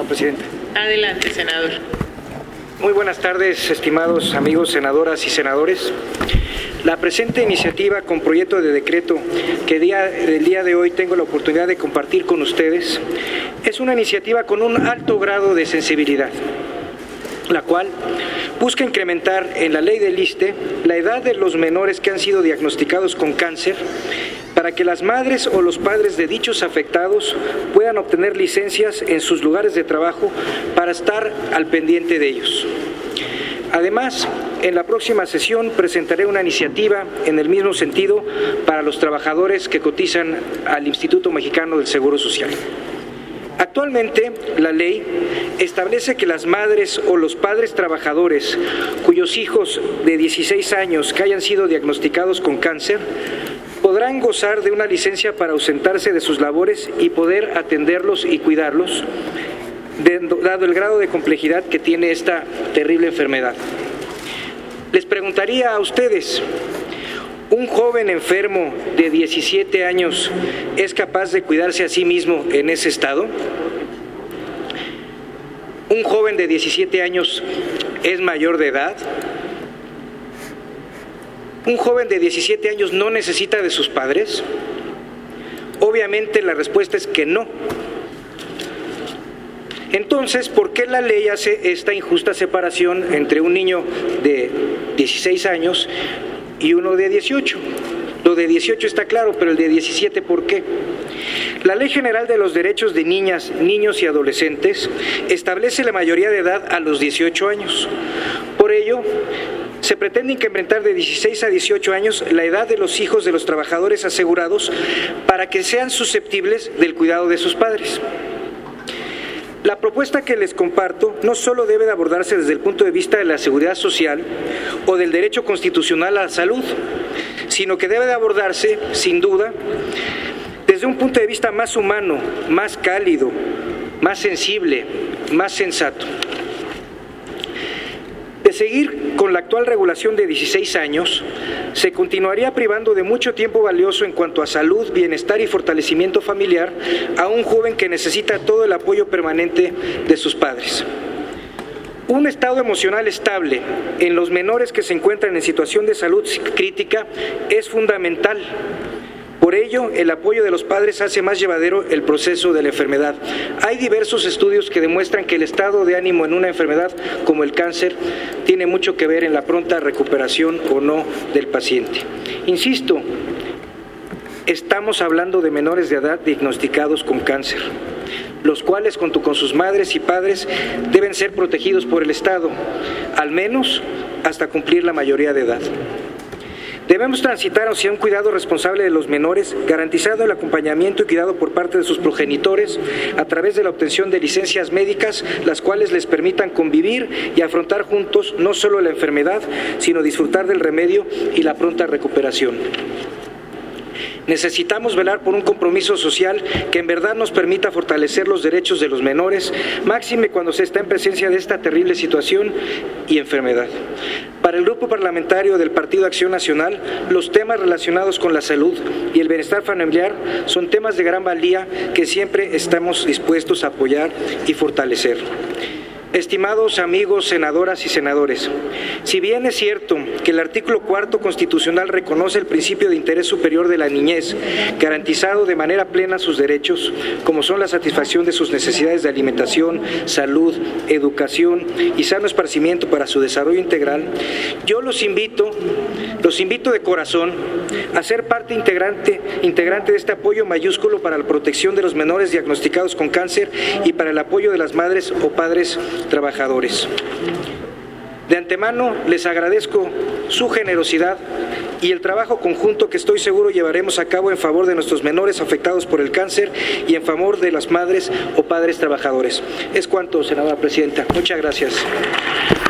senadora presidenta. Adelante, senador. Muy buenas tardes, estimados amigos senadoras y senadores. La presente iniciativa con proyecto de decreto que el día de hoy tengo la oportunidad de compartir con ustedes es una iniciativa con un alto grado de sensibilidad, la cual busca incrementar en la ley del ISSSTE la edad de los menores que han sido diagnosticados con cáncer para que las madres o los padres de dichos afectados puedan obtener licencias en sus lugares de trabajo para estar al pendiente de ellos. Además, en la próxima sesión presentaré una iniciativa en el mismo sentido para los trabajadores que cotizan al Instituto Mexicano del Seguro Social. Actualmente, la ley establece que las madres o los padres trabajadores cuyos hijos de 16 años que hayan sido diagnosticados con cáncer podrán gozar de una licencia para ausentarse de sus labores y poder atenderlos y cuidarlos, dado el grado de complejidad que tiene esta terrible enfermedad. Les preguntaría a ustedes, ¿un joven enfermo de 17 años es capaz de cuidarse a sí mismo en ese estado? ¿Un joven de 17 años es mayor de edad? ¿Un joven de 17 años no necesita de sus padres? Obviamente la respuesta es que no. Entonces, ¿por qué la ley hace esta injusta separación entre un niño de 16 años y uno de 18? Lo de 18 está claro, pero el de 17, ¿por qué? La Ley General de los Derechos de Niñas, Niños y Adolescentes establece la mayoría de edad a los 18 años. Por ello, se pretende incrementar de 16 a 18 años la edad de los hijos de los trabajadores asegurados para que sean susceptibles del cuidado de sus padres. La propuesta que les comparto no solo debe de abordarse desde el punto de vista de la seguridad social o del derecho constitucional a la salud, sino que debe de abordarse, sin duda, desde un punto de vista más humano, más cálido, más sensible, más sensato. De seguir con la actual regulación de 16 años, se continuaría privando de mucho tiempo valioso en cuanto a salud, bienestar y fortalecimiento familiar a un joven que necesita todo el apoyo permanente de sus padres. Un estado emocional estable en los menores que se encuentran en situación de salud crítica es fundamental. Por ello, el apoyo de los padres hace más llevadero el proceso de la enfermedad. Hay diversos estudios que demuestran que el estado de ánimo en una enfermedad como el cáncer tiene mucho que ver en la pronta recuperación o no del paciente. Insisto, estamos hablando de menores de edad diagnosticados con cáncer, los cuales junto con sus madres y padres deben ser protegidos por el Estado, al menos hasta cumplir la mayoría de edad. Debemos transitar hacia un cuidado responsable de los menores, garantizando el acompañamiento y cuidado por parte de sus progenitores a través de la obtención de licencias médicas, las cuales les permitan convivir y afrontar juntos no solo la enfermedad, sino disfrutar del remedio y la pronta recuperación. Necesitamos velar por un compromiso social que en verdad nos permita fortalecer los derechos de los menores, máxime cuando se está en presencia de esta terrible situación y enfermedad. Para el Grupo Parlamentario del Partido Acción Nacional, los temas relacionados con la salud y el bienestar familiar son temas de gran valía que siempre estamos dispuestos a apoyar y fortalecer. Estimados amigos senadoras y senadores, si bien es cierto que el artículo 4 constitucional reconoce el principio de interés superior de la niñez, garantizado de manera plena sus derechos, como son la satisfacción de sus necesidades de alimentación, salud, educación y sano esparcimiento para su desarrollo integral, yo los invito de corazón a ser parte integrante de este apoyo mayúsculo para la protección de los menores diagnosticados con cáncer y para el apoyo de las madres o padres trabajadores. De antemano les agradezco su generosidad y el trabajo conjunto que estoy seguro llevaremos a cabo en favor de nuestros menores afectados por el cáncer y en favor de las madres o padres trabajadores. Es cuanto, senadora presidenta. Muchas gracias.